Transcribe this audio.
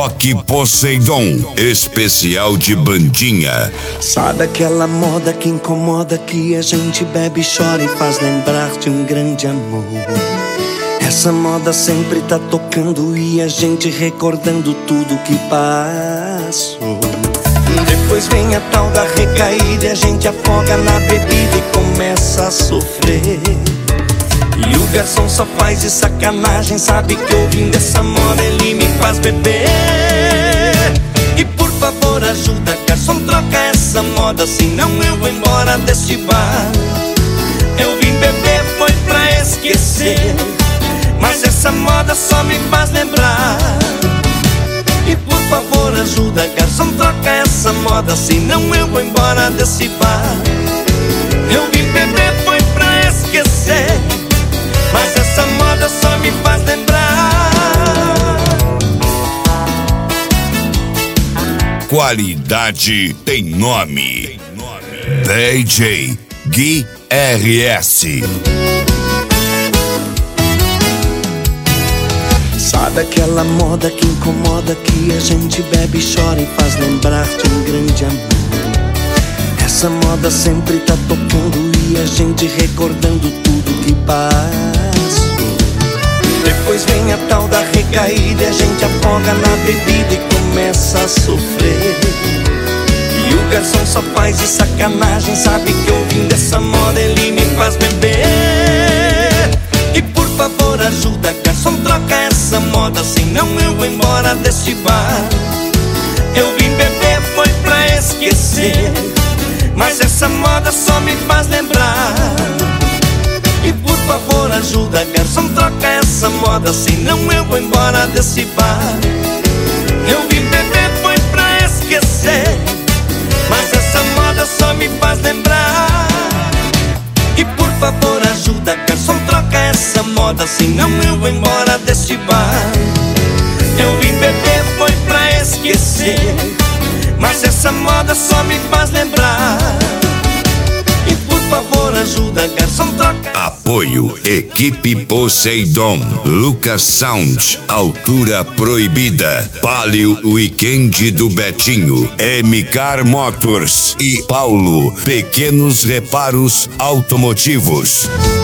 Toque Poseidon, especial de bandinha. Sabe aquela moda que incomoda, que a gente bebe, chora e faz lembrar de um grande amor? Essa moda sempre tá tocando e a gente recordando tudo que passou. Depois vem a tal da recaída e a gente afoga na bebida e começa a sofrer. E o garçom só faz de sacanagem, sabe que ouvindo essa moda ele me faz beber. E por favor ajuda, garçom, troca essa moda, senão eu vou embora deste bar. Eu vim beber foi pra esquecer, mas essa moda só me faz lembrar. E por favor ajuda, garçom, troca essa moda, senão eu vou embora desse bar. Eu vim beber foi pra esquecer, mas essa moda só me faz lembrar. Qualidade tem nome. DJ Gui RS. Sabe aquela moda que incomoda, que a gente bebe, chora e faz lembrar de um grande amor? Essa moda sempre tá tocando e a gente recordando tudo que passou. Depois vem a tal da recaída e a gente afoga na bebida e começa a sofrer. E o garçom só faz de sacanagem, sabe que ouvindo essa moda ele me faz beber. E por favor ajuda, garçom, troca essa moda, senão eu vou embora deste bar. Eu vim beber foi pra esquecer, mas essa moda só me faz lembrar. E por favor ajuda, garçom, troca essa moda, senão eu vou embora desse bar. Eu vim beber foi pra esquecer, mas essa moda só me faz lembrar. E por favor ajuda, garçom, troca essa moda, senão eu vou embora deste bar. Eu vim beber foi pra esquecer, mas essa moda só me faz lembrar. E por favor ajuda, garçom, troca. Apoio Equipe Poseidon, Lucas Sound, Altura Proibida, Palio Weekend do Betinho, MCar Motors e Paulo, Pequenos Reparos Automotivos.